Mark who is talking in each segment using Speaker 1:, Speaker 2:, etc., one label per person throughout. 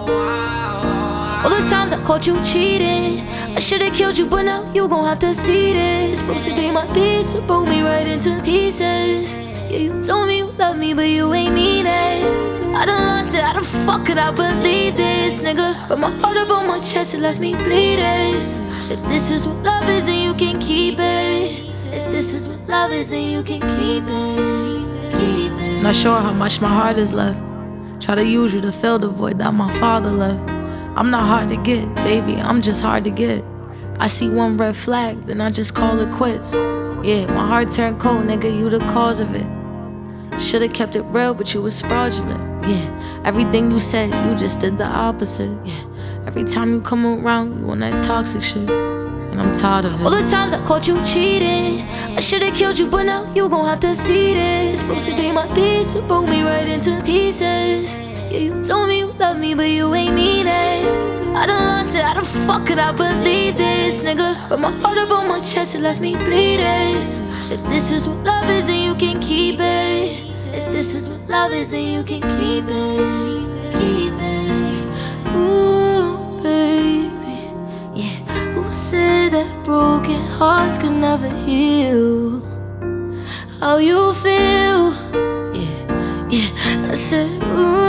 Speaker 1: All the times I caught you cheating, I should've killed you, but now you gon' have to see this. Supposed to be my peace, but broke me right into pieces. Yeah, you told me you love me, but you ain't mean it. I done lost it, how the fuck could I believe this, nigga? But my heart up on my chest, it left me bleeding. If this is what love is, then you can keep it. If this is what love is, then you can keep it. Keep it.
Speaker 2: Not sure how much my heart is left. Try to use you to fill the void that my father left. I'm not hard to get, baby, I'm just hard to get. I see one red flag, then I just call it quits. Yeah, my heart turned cold, nigga, you the cause of it. Should've kept it real, but you was fraudulent. Yeah, everything you said, you just did the opposite. Yeah, every time you come around, you on that toxic shit, and I'm tired of it.
Speaker 1: All the times I caught you cheating, I should've killed you, but now you gon' have to see this. Supposed to be my peace, but broke me right into pieces. Yeah, you told me you love me, but you ain't mean it. I done lost it, how the fuck could I believe this, nigga? But my heart up on my chest, it left me bleeding. If this is what love is, then you can keep it. If this is what love is, then you can keep it. Keep it. Ooh, baby, yeah. Who said that broken hearts could never heal? How you feel? Yeah, yeah. I said, ooh.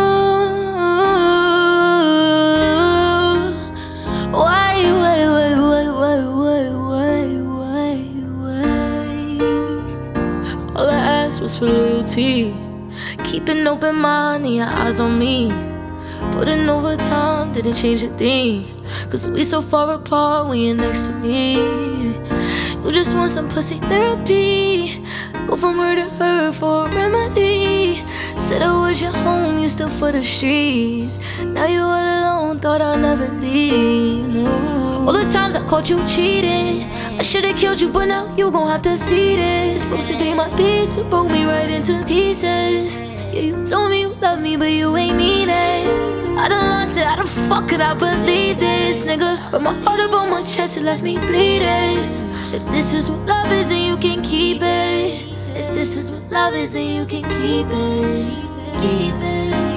Speaker 1: All I asked was for loyalty. Keep an open mind and your eyes on me. Putting over time didn't change a thing, cause we so far apart when you're next to me. You just want some pussy therapy. Go from her to her for a remedy. Said I was your home, you still for the streets. Now you all alone, thought I'd never leave. No. All the times I caught you cheating, I should've killed you, but now you gon' have to see this. Supposed to be my peace, but broke me right into pieces. Yeah, you told me you love me, but you ain't mean it. I done lost it, how the fuck could I believe this, nigga? But my heart up on my chest, it left me bleeding. If this is what love is, then you can keep it. If this is what love is, then you can keep it. Keep it.